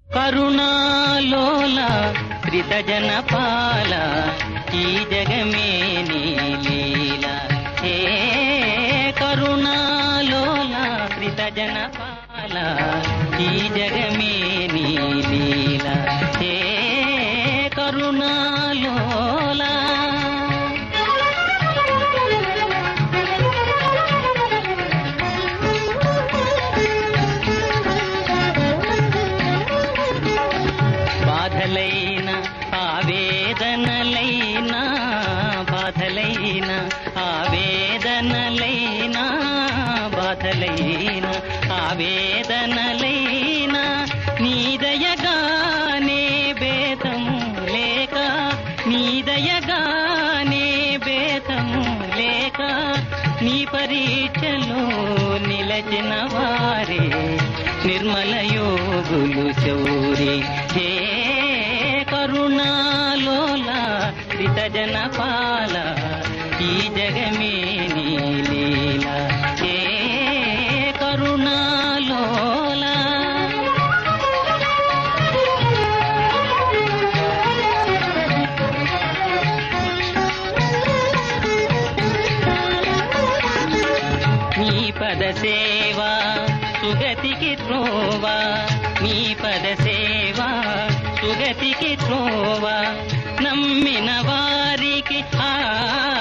కరుణాలోల త్రితజన పాల ఈ జగమే నీ లీల. హే కరుణాలోల త్రితజన పాల ఈ జగమే నీ లీల. హే కరుణాలోల. బాధలైన ఆవేదనలైనా బాధలైన ఆవేదనలైనా బాధలైన ఆవేదనలైనా నీ దయగానే భేదము లేక నీ దయగానే భేదము లేక నీ పరీక్షలో నిలచిన వారే నిర్మల యోగులు చౌరి. హే కరుణాలోల త్రితజన పాల ఈ జగమే నీ లీల. హే కరుణాలోల. నీ పద సేవా సుగతికి త్రోవా, నీ పద సేవా సుగతికి త్రోవా, నమ్మిన వారికి